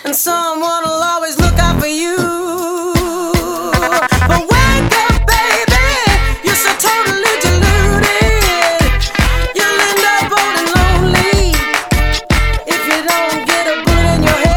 and someone will always look out for you. But wake up, baby, you're so totally deluded. You'll end up old and lonely if you don't get a bullet in your head.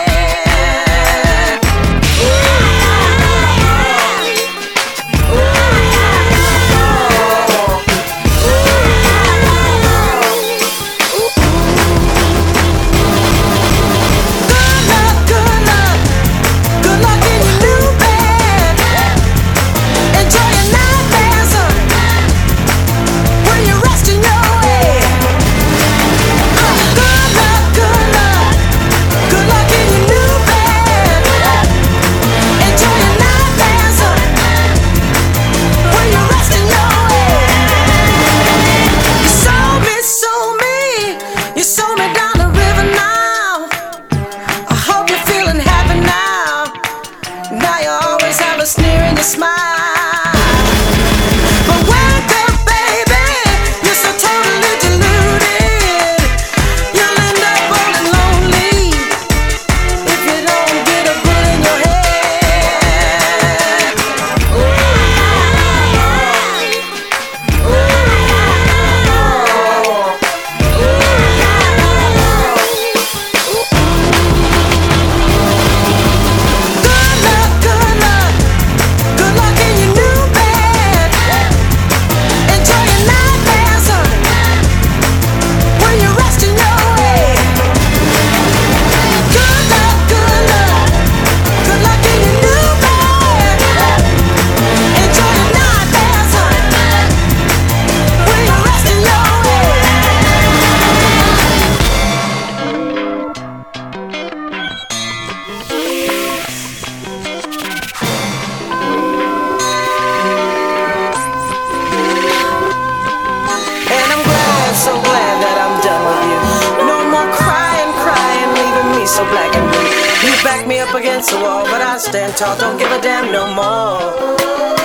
Smile, but wake up, baby, you're so totally deluded. You'll end up old and lonely if you don't get a bullet in your head. Good luck. Good luck in your new bed. Enjoy your nightmares, when you're resting your head. Good luck. Good luck in your new bed. Enjoy your nightmares, when you're resting your head. And I'm glad, so glad that I'm done with you. No more crying, leaving me so black and blue. You back me up against the wall, but I stand tall, don't give a damn no more.